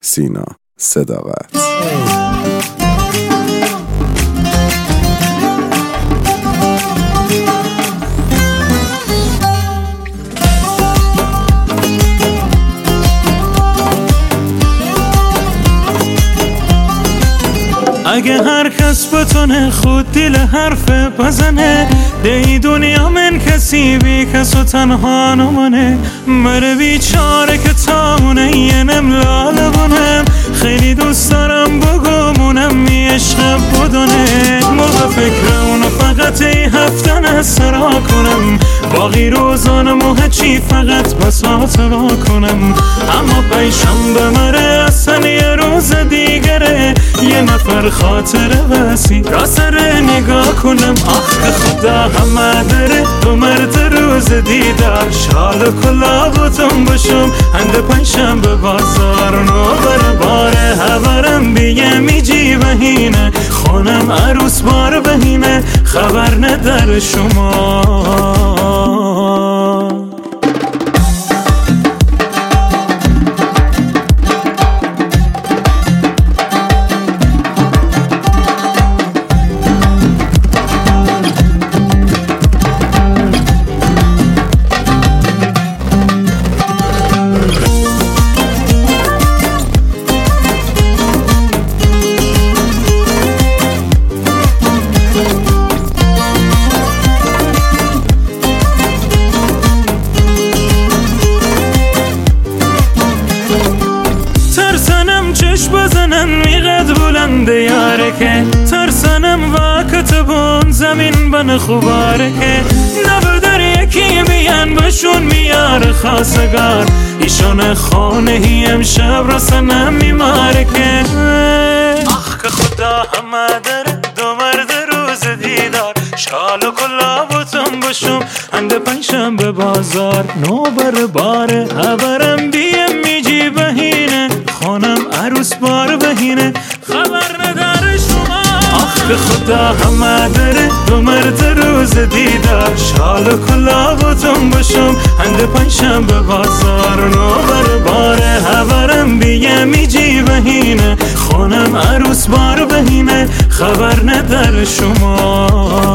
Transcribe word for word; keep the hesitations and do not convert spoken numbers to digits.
سینا صداقت. اگه هر کس بتونه خود دل حرف بزنه، دی دنیا من کسی بی کس و تنها نمانه. مره بیچاره که تامونه یه نملال بونم، خیلی دوست دارم بگمونم می عشق بدونه. موقع فکر اونو فقط ای هفتن اسرا کنم، باقی روزانمو هچی فقط بساط با کنم. اما پیشم بمره اصلا یه روز دیگره، یه نفر خاطر وسی را سر نگاه کنم. آخ که خدا همه داره دو مرد روز دیدار، شال و کلاهتون بشم هنده پنشم به بازار. نو بر باره هبرم بیه میجی بهینه، خونم عروس بار بهینه خبر نداره شما. بزنن میقد بلنده یاره که ترسنم وقت بون زمین بن خوباره که نبو در یکی بیان بشون میاره خواستگار. ایشون خانه هی امشب رسنم میماره که آخ که خدا همه داره دو مرد روز دیدار، شال و کلاهتون بشم هنده پنشم به بازار. نو بر باره هبرم بیم میجی بهینه، خانم عروس بار بهینه خبر نداره شما. آخ به خدا همه داره دو مرد روز دیدار، شال و کلاهتون بشم هنده پنشم به بازار. نو بر باره هبرم بیم میجی بهینه، خانم عروس بار بهینه خبر نداره شما.